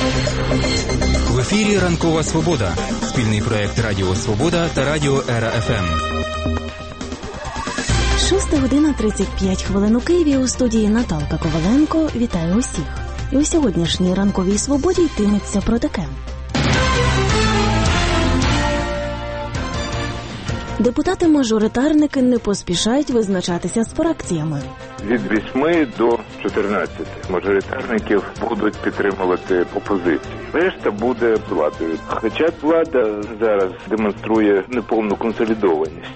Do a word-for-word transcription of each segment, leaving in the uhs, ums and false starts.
В ефірі «Ранкова Свобода» – спільний проєкт Радіо Свобода та Радіо Ера еф ем. шоста година тридцять п'ять хвилин у Києві. У студії Наталка Коваленко. Вітаю усіх. І у сьогоднішній «Ранковій Свободі» йтиметься про таке. Депутати-мажоритарники не поспішають визначатися з фракціями. Від восьми до чотирнадцяти мажоритарників будуть підтримувати опозицію. Решта буде владою. Хоча влада зараз демонструє неповну консолідованість.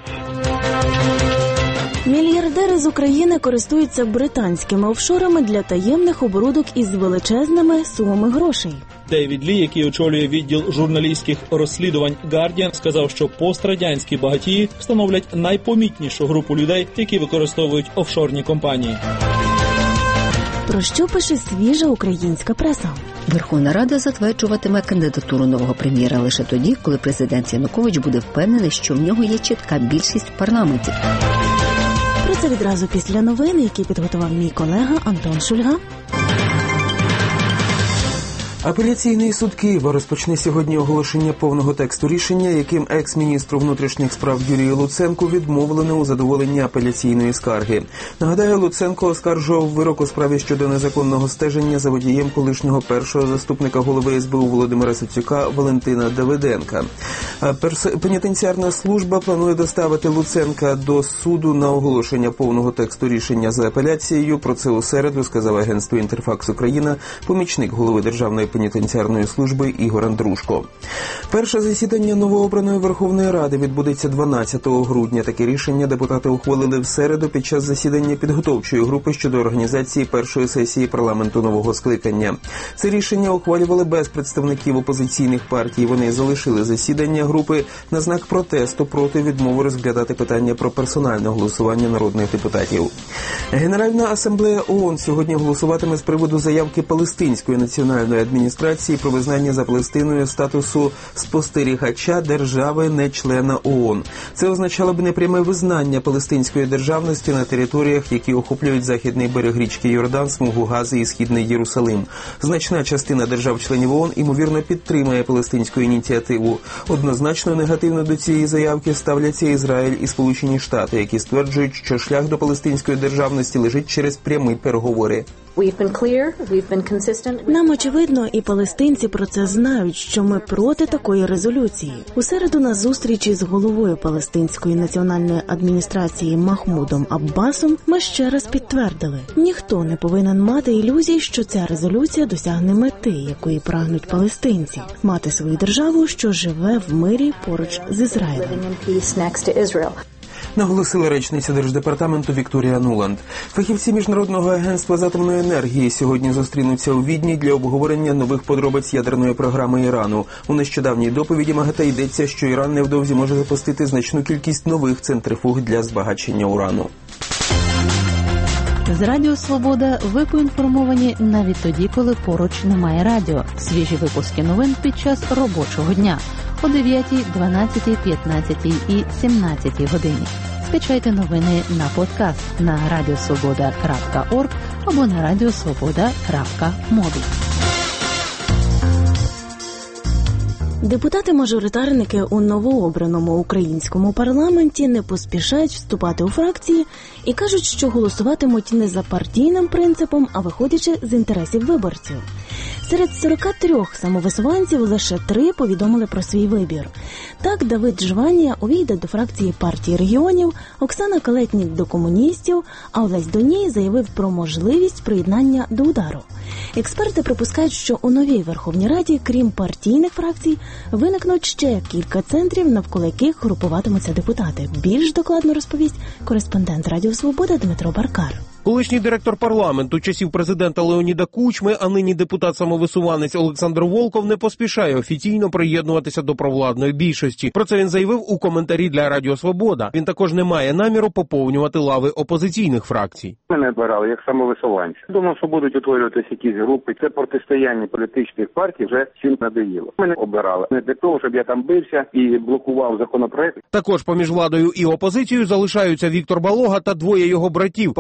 Мільярдери з України користуються британськими офшорами для таємних оборудок із величезними сумами грошей. Дейвід Лі, який очолює відділ журналістських розслідувань Guardian, сказав, що пострадянські багатії становлять найпомітнішу групу людей, які використовують офшорні компанії. Про що пише свіжа українська преса? Верховна Рада затверджуватиме кандидатуру нового прем'єра лише тоді, коли президент Янукович буде впевнений, що в нього є чітка більшість в парламенті. Про це відразу після новин, які підготував мій колега Антон Шульга. Апеляційний суд Києва розпочне сьогодні оголошення повного тексту рішення, яким екс-міністру внутрішніх справ Юрію Луценку відмовлено у задоволенні апеляційної скарги. Нагадаю, Луценко оскаржував вирок у справі щодо незаконного стеження за водієм колишнього першого заступника голови ес бе у Володимира Сицюка Валентина Давиденка. Пенітенціарна служба планує доставити Луценка до суду на оголошення повного тексту рішення за апеляцією. Про це у середу сказав агентству «Інтерфакс Україна» помічник голови Державної пенітенціарної служби Ігор Андрушко. Перше засідання новообраної Верховної Ради відбудеться дванадцятого грудня. Таке рішення депутати ухвалили в середу під час засідання підготовчої групи щодо організації першої сесії парламенту нового скликання. Це рішення ухвалювали без представників опозиційних партій. Вони залишили засідання групи на знак протесту проти відмови розглядати питання про персональне голосування народних депутатів. Генеральна асамблея ООН сьогодні голосуватиме з приводу заявки Палестинської національної адміністрації про визнання за Палестиною статусу спостерігача держави не-члена ООН. Це означало б непряме визнання палестинської державності на територіях, які охоплюють західний берег річки Йордан, смугу Гази і східний Єрусалим. Значна частина держав-членів ООН, ймовірно, підтримає палестинську ініціативу. Однозначно негативно до цієї заявки ставляться Ізраїль і Сполучені Штати, які стверджують, що шлях до палестинської державності лежить через прямі переговори. Нам очевидно, і палестинці про це знають, що ми проти такої резолюції. У середу на зустрічі з головою Палестинської національної адміністрації Махмудом Аббасом ми ще раз підтвердили, ніхто не повинен мати ілюзій, що ця резолюція досягне мети, якої прагнуть палестинці – мати свою державу, що живе в мирі поруч з Ізраїлем. Наголосила речниця Держдепартаменту Вікторія Нуланд. Фахівці Міжнародного агентства з атомної енергії сьогодні зустрінуться у Відні для обговорення нових подробиць ядерної програми Ірану. У нещодавній доповіді МАГАТЕ йдеться, що Іран невдовзі може запустити значну кількість нових центрифуг для збагачення урану. З Радіо Свобода ви поінформовані навіть тоді, коли поруч немає радіо. Свіжі випуски новин під час робочого дня о дев'ятій, дванадцятій, п'ятнадцятій і сімнадцятій годині. Скачайте новини на подкаст на радіосвобода крапка орг або на радіосвобода крапка мобі. Депутати-мажоритарники у новообраному українському парламенті не поспішають вступати у фракції і кажуть, що голосуватимуть не за партійним принципом, а виходячи з інтересів виборців. Серед сорока трьох самовисуванців лише три повідомили про свій вибір. Так, Давид Жванія увійде до фракції партії регіонів, Оксана Калетнік – до комуністів, а Олесь Доній заявив про можливість приєднання до «Удару». Експерти припускають, що у новій Верховній Раді, крім партійних фракцій, виникнуть ще кілька центрів, навколо яких групуватимуться депутати. Більш докладно розповість кореспондент Радіо Свобода Дмитро Баркар. Колишній директор парламенту часів президента Леоніда Кучми, а нині депутат-самовисуванець Олександр Волков не поспішає офіційно приєднуватися до провладної більшості. Про це він заявив у коментарі для Радіо Свобода. Він також не має наміру поповнювати лави опозиційних фракцій. Мене обирали як самовисуванця. Думав, що будуть утворюватися якісь групи. Це протистояння політичних партій вже всім надоїло. Мене обирали не для того, щоб я там бився і блокував законопроект. Також поміж владою і опозицією залишаються Віктор Балога та двоє його братів – Павло Балога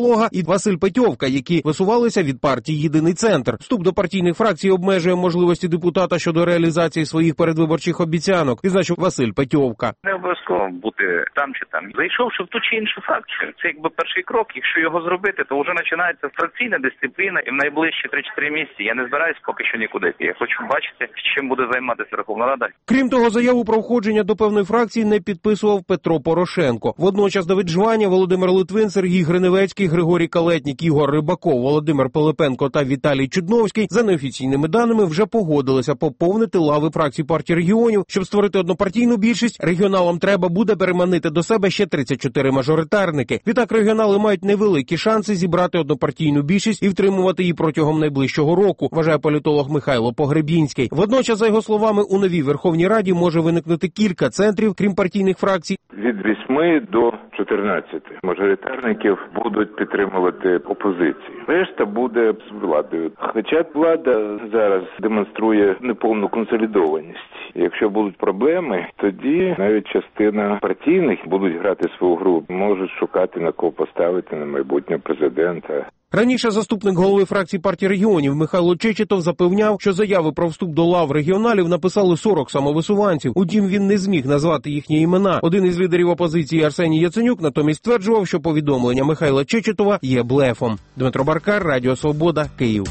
політолога, і Василь Петьовка, які висувалися від партії «Єдиний центр». Вступ до партійних фракцій обмежує можливості депутата щодо реалізації своїх передвиборчих обіцянок, відзначив Василь Петьовка. Не обов'язково бути там чи там. Зайшовши в ту чи іншу фракцію, це якби перший крок. Якщо його зробити, то вже починається фракційна дисципліна, і в найближчі три-чотири місяці я не збираюсь поки що нікуди йти. Я хочу бачити, чим буде займатися Верховна Рада. Крім того, заяву про входження до певної фракції не підписував Петро Порошенко. Водночас Давид Жваня, Володимир Литвин, Сергій Гриневецький, Григорій Калетнік, Ігор Рибаков, Володимир Пилипенко та Віталій Чудновський за неофіційними даними вже погодилися поповнити лави фракцій партії регіонів. Щоб створити однопартійну більшість, регіоналам треба буде переманити до себе ще тридцять чотири мажоритарники. Відтак регіонали мають невеликі шанси зібрати однопартійну більшість і втримувати її протягом найближчого року, вважає політолог Михайло Погребінський. Водночас, за його словами, у новій Верховній Раді може виникнути кілька центрів, крім партійних фракцій. Від восьми до чотирнадцяти мажоритарників будуть підтримувати опозицію. Решта буде з владою. Хоча влада зараз демонструє неповну консолідованість. Якщо будуть проблеми, тоді навіть частина партійних будуть грати свою гру, можуть шукати на кого поставити на майбутнього президента. Раніше заступник голови фракції партії регіонів Михайло Чечетов запевняв, що заяви про вступ до лав регіоналів написали сорок самовисуванців. Утім, він не зміг назвати їхні імена. Один із лідерів опозиції Арсеній Яценюк натомість стверджував, що повідомлення Михайла Чечетова є блефом. Дмитро Баркар, Радіо Свобода, Київ.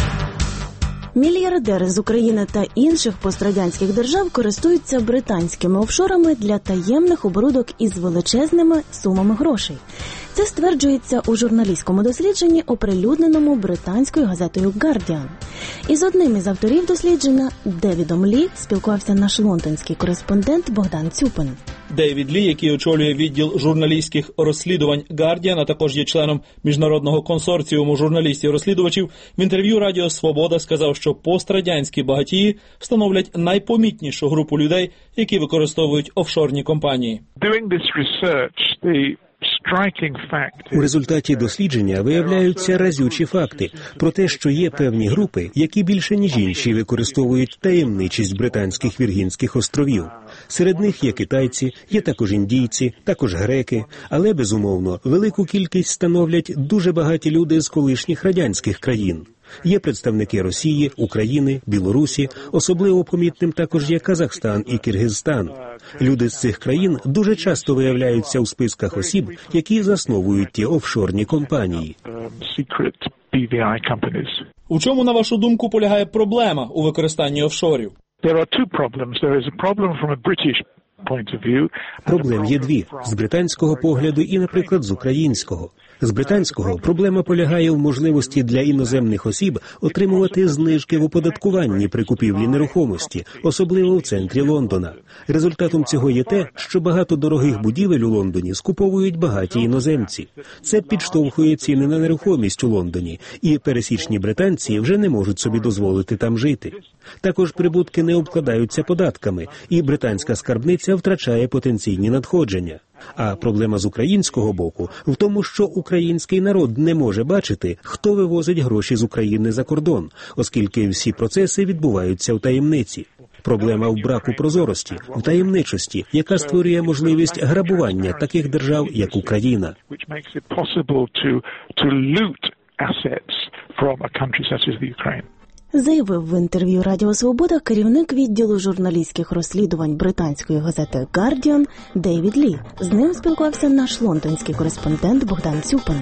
Мільярдери з України та інших пострадянських держав користуються британськими офшорами для таємних оборудок із величезними сумами грошей. Це стверджується у журналістському дослідженні, оприлюдненому британською газетою «Гардіан». Із одним із авторів дослідження, Девідом Лі, спілкувався наш лондонський кореспондент Богдан Цюпин. Девід Лі, який очолює відділ журналістських розслідувань «Гардіан», а також є членом міжнародного консорціуму журналістів-розслідувачів, в інтерв'ю Радіо Свобода сказав, що пострадянські багатії становлять найпомітнішу групу людей, які використовують офшорні компанії. У результаті дослідження виявляються разючі факти про те, що є певні групи, які більше ніж інші використовують таємничість британських Віргінських островів. Серед них є китайці, є також індійці, також греки, але, безумовно, велику кількість становлять дуже багаті люди з колишніх радянських країн. Є представники Росії, України, Білорусі, особливо помітним також є Казахстан і Киргизстан. Люди з цих країн дуже часто виявляються у списках осіб, які засновують ті офшорні компанії. У чому, на вашу думку, полягає проблема у використанні офшорів? Проблем є дві – з британського погляду і, наприклад, з українського. З британського проблема полягає в можливості для іноземних осіб отримувати знижки в оподаткуванні при купівлі нерухомості, особливо в центрі Лондона. Результатом цього є те, що багато дорогих будівель у Лондоні скуповують багаті іноземці. Це підштовхує ціни на нерухомість у Лондоні, і пересічні британці вже не можуть собі дозволити там жити. Також прибутки не обкладаються податками, і британська скарбниця втрачає потенційні надходження. А проблема з українського боку в тому, що український народ не може бачити, хто вивозить гроші з України за кордон, оскільки всі процеси відбуваються в таємниці. Проблема в браку прозорості, в таємничості, яка створює можливість грабування таких держав, як Україна. Заявив в інтерв'ю Радіо Свобода керівник відділу журналістських розслідувань британської газети «Гардіан» Девід Лі. З ним спілкувався наш лондонський кореспондент Богдан Цюпин.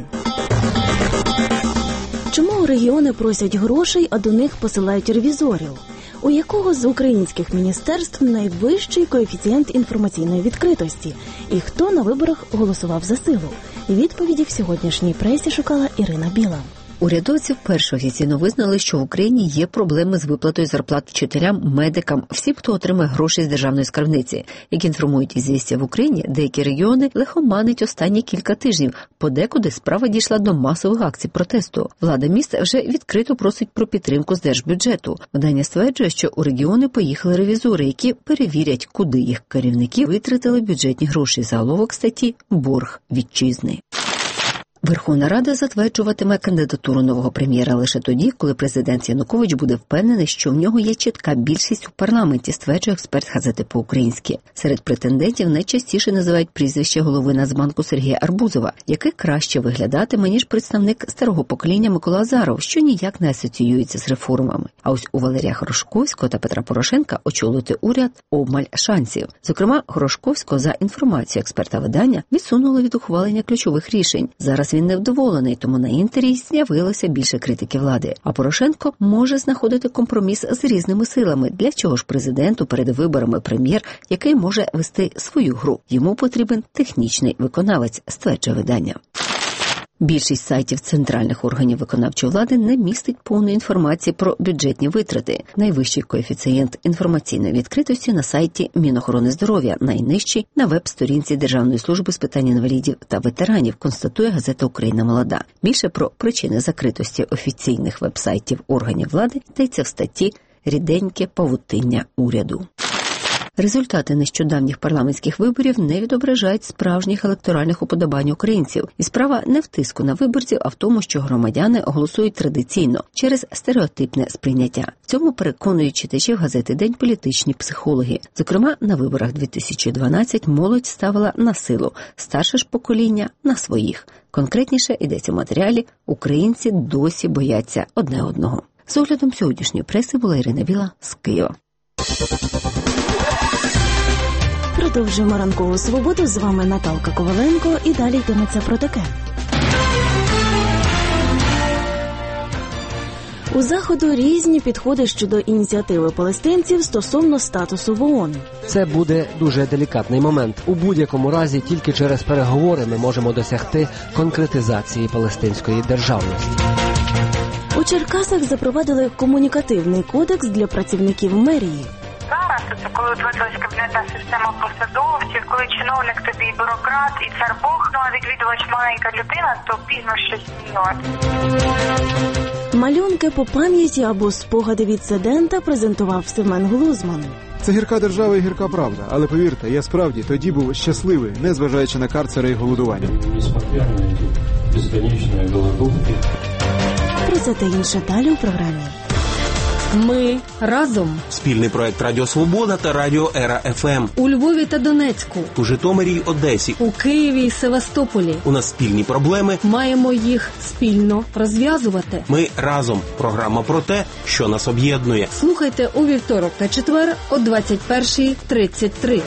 Чому регіони просять грошей, а до них посилають ревізорів? У якого з українських міністерств найвищий коефіцієнт інформаційної відкритості? І хто на виборах голосував за силу? Відповіді в сьогоднішній пресі шукала Ірина Біла. Урядовці вперше офіційно визнали, що в Україні є проблеми з виплатою зарплат вчителям, медикам, всім, хто отримає гроші з державної скарбниці. Як інформують «Ізвістія», в Україні деякі регіони лихоманить останні кілька тижнів. Подекуди справа дійшла до масових акцій протесту. Влада міста вже відкрито просить про підтримку з держбюджету. Видання стверджує, що у регіони поїхали ревізори, які перевірять, куди їх керівники витратили бюджетні гроші. Заголовок статті «Борг вітчизни». Верховна Рада затверджуватиме кандидатуру нового прем'єра лише тоді, коли президент Янукович буде впевнений, що в нього є чітка більшість у парламенті, стверджує експерт газети «По-українськи». Серед претендентів найчастіше називають прізвище голови Нацбанку Сергія Арбузова, який краще виглядатиме, ніж представник старого покоління Микола Азаров, що ніяк не асоціюється з реформами. А ось у Валерія Грушковського та Петра Порошенка очолити уряд обмаль шансів. Зокрема, Грушковського, за інформацією експерта видання, відсунули від ухвалення ключових рішень. Зараз він невдоволений, тому на Інтері з'явилося більше критики влади. А Порошенко може знаходити компроміс з різними силами. Для чого ж президенту перед виборами прем'єр, який може вести свою гру? Йому потрібен технічний виконавець, стверджує видання. Більшість сайтів центральних органів виконавчої влади не містить повної інформації про бюджетні витрати. Найвищий коефіцієнт інформаційної відкритості на сайті Мінохорони здоров'я, найнижчий на веб-сторінці Державної служби з питань інвалідів та ветеранів, констатує газета «Україна молода». Більше про причини закритості офіційних веб-сайтів органів влади йдеться в статті «Ріденьке павутиння уряду». Результати нещодавніх парламентських виборів не відображають справжніх електоральних уподобань українців. І справа не в тиску на виборців, а в тому, що громадяни голосують традиційно, через стереотипне сприйняття. В цьому переконують читачів газети «День» політичні психологи. Зокрема, на виборах дві тисячі дванадцятого молодь ставила на силу, старше ж покоління – на своїх. Конкретніше йдеться в матеріалі «Українці досі бояться одне одного». З оглядом сьогоднішньої преси була Ірина Біла з Києва. Продовжуємо ранкову свободу. З вами Наталка Коваленко. І далі йтиметься про таке. У Заходу різні підходи щодо ініціативи палестинців стосовно статусу в ООН. Це буде дуже делікатний момент. У будь-якому разі тільки через переговори ми можемо досягти конкретизації палестинської державності. У Черкасах запровадили комунікативний кодекс для працівників мерії. Зараз це коли утворилась кабінетна система посадовців, коли чиновник тобі бюрократ і цар Бог, ну а відвідувач маленька людина, то пізно щось змінювати. Малюнки по пам'яті або спогади від інцидента презентував Семен Глузман. Це гірка держава і гірка правда, але повірте, я справді тоді був щасливий, незважаючи на карцери і голодування. Про це та інше далі у програмі. Ми разом. Спільний проект Радіо Свобода та Радіо Ера еф ем. У Львові та Донецьку. У Житомирі й Одесі. У Києві і Севастополі. У нас спільні проблеми. Маємо їх спільно розв'язувати. Ми разом. Програма про те, що нас об'єднує. Слухайте у вівторок та четвер о двадцять перша тридцять три.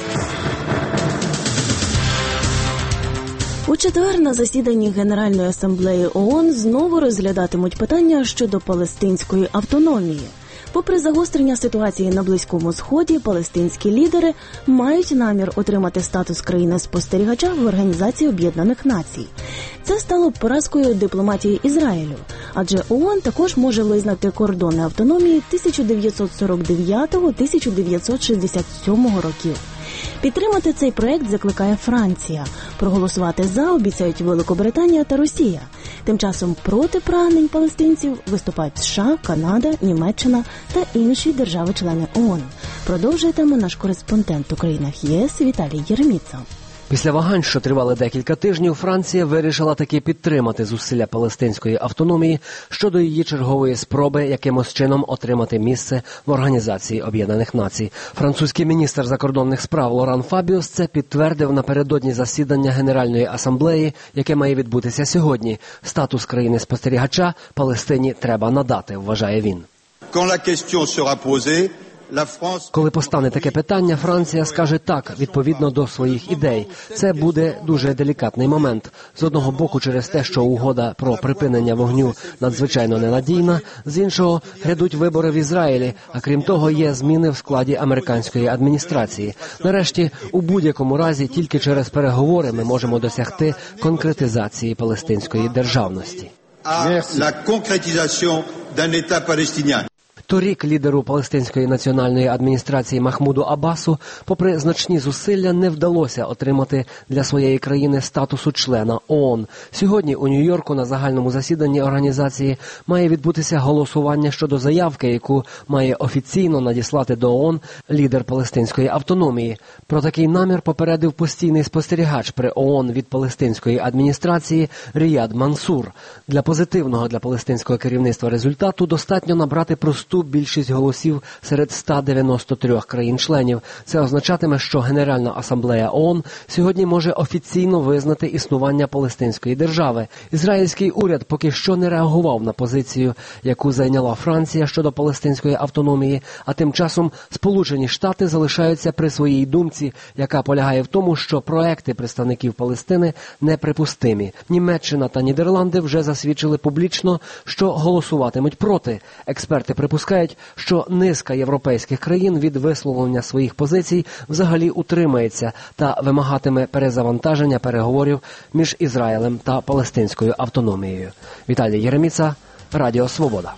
У четвер на засіданні Генеральної асамблеї ООН знову розглядатимуть питання щодо палестинської автономії. Попри загострення ситуації на Близькому Сході, палестинські лідери мають намір отримати статус країни-спостерігача в Організації Об'єднаних Націй. Це стало поразкою дипломатії Ізраїлю, адже ООН також може визнати кордони автономії тисяча дев'ятсот сорок дев'ятого - тисяча дев'ятсот шістдесят сьомого років. Підтримати цей проект закликає Франція. Проголосувати за обіцяють Великобританія та Росія. Тим часом проти прагнень палестинців виступають США, Канада, Німеччина та інші держави-члени ООН. Продовжує тему наш кореспондент у країнах ЄС Віталій Єреміца. Після вагань, що тривали декілька тижнів, Франція вирішила таки підтримати зусилля палестинської автономії щодо її чергової спроби якимось чином отримати місце в Організації Об'єднаних Націй. Французький міністр закордонних справ Лоран Фабіус це підтвердив напередодні засідання Генеральної асамблеї, яке має відбутися сьогодні. Статус країни-спостерігача Палестині треба надати, вважає він. Коли постане таке питання, Франція скаже так, відповідно до своїх ідей. Це буде дуже делікатний момент. З одного боку через те, що угода про припинення вогню надзвичайно ненадійна, з іншого грядуть вибори в Ізраїлі, а крім того є зміни в складі американської адміністрації. Нарешті, у будь-якому разі, тільки через переговори ми можемо досягти конкретизації палестинської державності. Торік лідеру палестинської національної адміністрації Махмуду Аббасу, попри значні зусилля, не вдалося отримати для своєї країни статусу члена ООН. Сьогодні у Нью-Йорку на загальному засіданні організації має відбутися голосування щодо заявки, яку має офіційно надіслати до ООН лідер палестинської автономії. Про такий намір попередив постійний спостерігач при ООН від палестинської адміністрації Ріяд Мансур. Для позитивного для палестинського керівництва результату достатньо набрати просту більшість голосів серед ста дев'яноста трьох країн-членів. Це означатиме, що Генеральна асамблея ООН сьогодні може офіційно визнати існування палестинської держави. Ізраїльський уряд поки що не реагував на позицію, яку зайняла Франція щодо палестинської автономії, а тим часом Сполучені Штати залишаються при своїй думці, яка полягає в тому, що проекти представників Палестини неприпустимі. Німеччина та Нідерланди вже засвідчили публічно, що голосуватимуть проти. Експерти припускають, що низка європейських країн від висловлення своїх позицій взагалі утримається та вимагатиме перезавантаження переговорів між Ізраїлем та палестинською автономією. Віталій Єреміца, Радіо Свобода.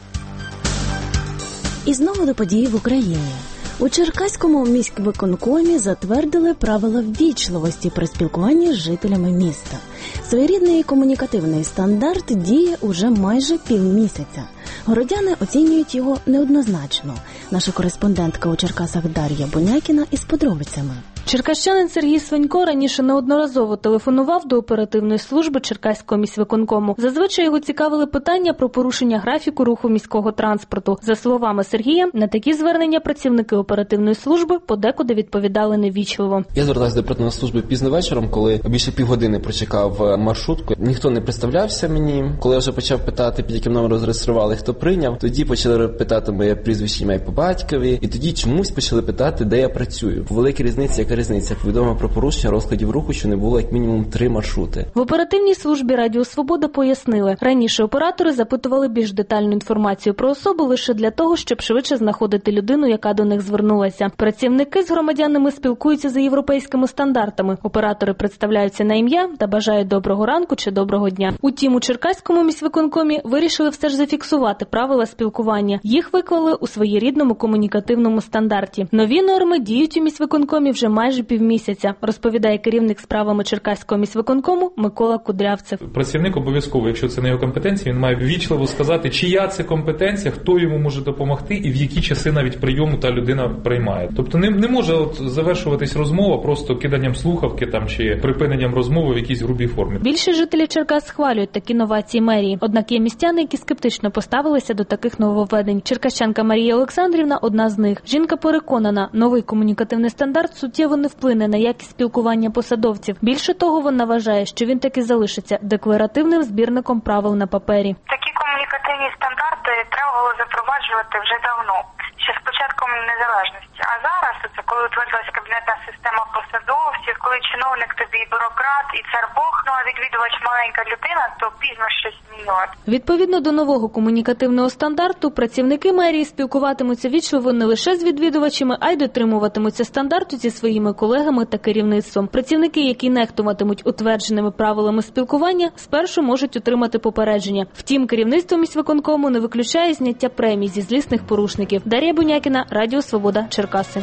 І знову до події в Україні. У Черкаському міськвиконкомі затвердили правила ввічливості при спілкуванні з жителями міста. Своєрідний комунікативний стандарт діє уже майже півмісяця. Городяни оцінюють його неоднозначно. Наша кореспондентка у Черкасах Дар'я Бунякіна із подробицями. Черкащанин Сергій Свинько раніше неодноразово телефонував до оперативної служби Черкаського міськвиконкому. Зазвичай його цікавили питання про порушення графіку руху міського транспорту. За словами Сергія, на такі звернення працівники оперативної служби подекуди відповідали невічливо. Я звертався до оперативної служби пізно вечором, коли більше півгодини прочекав маршрутку. Ніхто не представлявся мені. Коли я вже почав питати, під яким номером зареєстрували, хто прийняв, тоді почали питати моє прізвище, ім'я по батькові, і тоді чомусь почали питати, де я працюю. Велика різниця, яка різниця? Повідомив про порушення розкладів руху, що не було як мінімум три маршрути. В оперативній службі Радіо Свобода пояснили, раніше оператори запитували більш детальну інформацію про особу лише для того, щоб швидше знаходити людину, яка до них звернулася. Працівники з громадянами спілкуються за європейськими стандартами. Оператори представляються на ім'я та бажають доброго ранку чи доброго дня. Утім, у Черкаському міськвиконкомі вирішили все ж зафіксувати правила спілкування. Їх виклали у своєрідному комунікативному стандарті. Нові норми діють у міськвиконкомі вже майже півмісяця, розповідає керівник справами Черкаського міськвиконкому Микола Кудрявцев. Працівник обов'язково, якщо це не його компетенція, він має ввічливо сказати, чия це компетенція, хто йому може допомогти і в які часи навіть прийому та людина приймає. Тобто не, не може от завершуватись розмова просто киданням слухавки там чи припиненням розмови в якійсь грубій формі. Більше жителі Черкас схвалюють такі новації мерії. Однак є містяни, які скептично поставилися до таких нововведень. Черкащанка Марія Олександрівна – одна з них. Жінка переконана, новий комунікативний стандарт суттєво не вплине на якість спілкування посадовців. Більше того, вона вважає, що він таки залишиться декларативним збірником правил на папері. Такі комунікативні стандарти треба було запроваджувати вже давно, ще з початком незалежності. А зараз, це коли утворилась кабінетна система посадовців, коли чиновник тобі бюрократ і цар Бог, ну а відвідувач маленька людина, то пізно щось змінювати. Відповідно до нового комунікативного стандарту, працівники мерії спілкуватимуться вічливо не лише з відвідувачами, а й дотримуватимуться стандарту зі своїми колегами та керівництвом. Працівники, які нехтуватимуть утвердженими правилами спілкування, спершу можуть отримати попередження. Втім, керівництво міськвиконкому не виключає зняття премій зі злісних порушників. Дар'я Бунякіна, Радіо Свобода, Черкаси.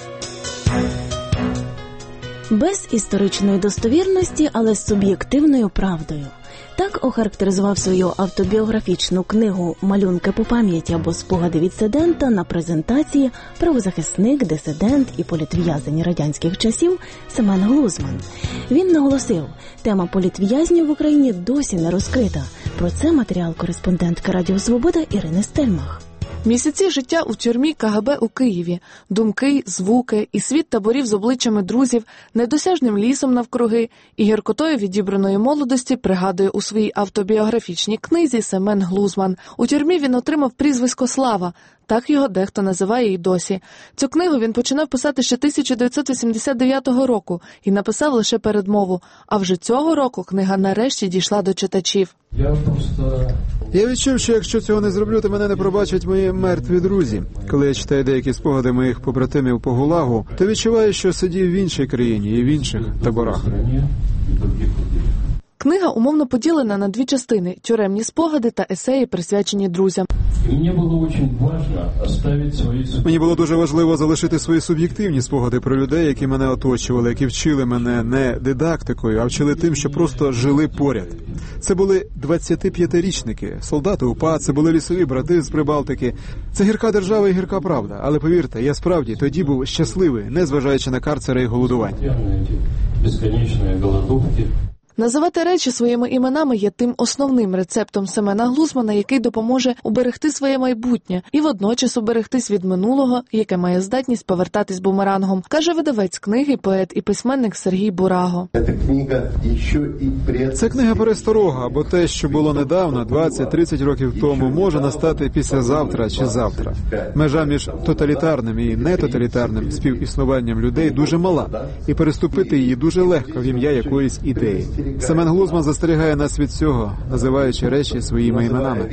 Без історичної достовірності, але з суб'єктивною правдою. Так охарактеризував свою автобіографічну книгу «Малюнки по пам'яті» або «Спогади від дисидента» на презентації правозахисник, дисидент і політв'язень радянських часів Семен Глузман. Він наголосив, тема політв'язнів в Україні досі не розкрита. Про це матеріал кореспондентки Радіо Свобода Ірини Стельмах. Місяці життя у тюрмі ка ге бе у Києві. Думки, звуки і світ таборів з обличчями друзів, недосяжним лісом навкруги і гіркотою відібраної молодості пригадує у своїй автобіографічній книзі Семен Глузман. У тюрмі він отримав прізвисько «Слава». Так його дехто називає і досі. Цю книгу він починав писати ще тисяча дев'ятсот вісімдесят дев'ятого року і написав лише передмову. А вже цього року книга нарешті дійшла до читачів. Я просто... Я відчув, що якщо цього не зроблю, то мене не пробачать мої мертві друзі. Коли я читаю деякі спогади моїх побратимів по ГУЛАГу, то відчуваю, що сидів в іншій країні і в інших таборах. Книга умовно поділена на дві частини – тюремні спогади та есеї, присвячені друзям. Мені було дуже важливо оставити свої Мені було дуже важливо залишити свої суб'єктивні спогади про людей, які мене оточували, які вчили мене не дидактикою, а вчили тим, що просто жили поряд. Це були двадцятип'ятирічники, солдати УПА, це були лісові брати з Прибалтики. Це гірка держава і гірка правда. Але повірте, я справді тоді був щасливий, незважаючи на карцери і голодування. безконечні голодовки. Називати речі своїми іменами є тим основним рецептом Семена Глузмана, який допоможе уберегти своє майбутнє і водночас уберегтись від минулого, яке має здатність повертатись бумерангом, каже видавець книги, поет і письменник Сергій Бураго. Це книга пересторога, бо те, що було недавно, двадцять-тридцять років тому, може настати післязавтра чи завтра. Межа між тоталітарним і нетоталітарним співіснуванням людей дуже мала, і переступити її дуже легко в ім'я якоїсь ідеї. Семен Глузман застерігає нас від цього, називаючи речі своїми іменами.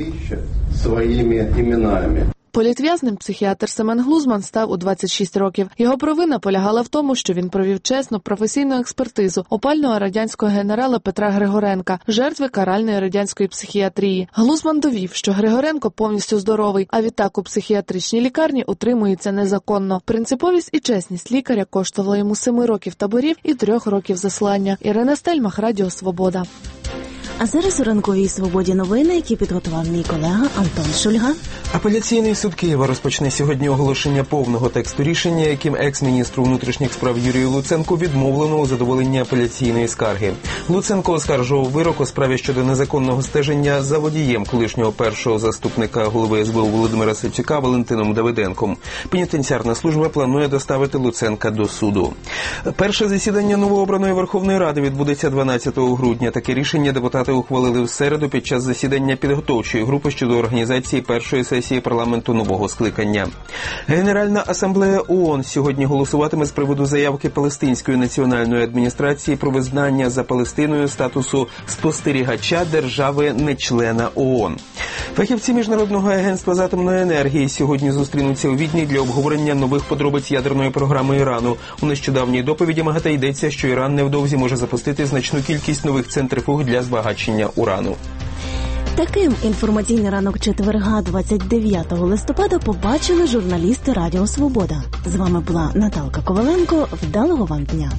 Своїми іменами. Політв'язним психіатр Семен Глузман став у двадцять шість років. Його провина полягала в тому, що він провів чесну, професійну експертизу опального радянського генерала Петра Григоренка, жертви каральної радянської психіатрії. Глузман довів, що Григоренко повністю здоровий, а відтак у психіатричній лікарні утримується незаконно. Принциповість і чесність лікаря коштувала йому семи років таборів і трьох років заслання. Ірина Стельмах, Радіо Свобода. А зараз у ранковій свободі новини, які підготував мій колега Антон Шульга. Апеляційний суд Києва розпочне сьогодні оголошення повного тексту рішення, яким екс-міністру внутрішніх справ Юрію Луценку відмовлено у задоволенні апеляційної скарги. Луценко оскаржував вирок у справі щодо незаконного стеження за водієм колишнього першого заступника голови ес бе у Володимира Савчука Валентином Давиденком. Пенітенціарна служба планує доставити Луценка до суду. Перше засідання новообраної Верховної Ради відбудеться дванадцятого грудня. Таке рішення депутати ухвалили в середу під час засідання підготовчої групи щодо організації першої сесії парламенту нового скликання. Генеральна асамблея ООН сьогодні голосуватиме з приводу заявки Палестинської національної адміністрації про визнання за Палестиною статусу спостерігача держави не-члена ООН. Фахівці Міжнародного агентства з атомної енергії сьогодні зустрінуться у Відні для обговорення нових подробиць ядерної програми Ірану. У нещодавній доповіді МАГАТЕ йдеться, що Іран невдовзі може запустити значну кількість нових центрифуг для збагачення урану. Таким інформаційний ранок четверга, двадцять дев'ятого листопада, побачили журналісти Радіо Свобода. З вами була Наталка Коваленко. Вдалого вам дня.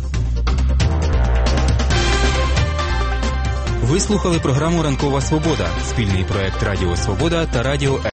Ви слухали програму «Ранкова свобода» – спільний проект Радіо Свобода та Радіо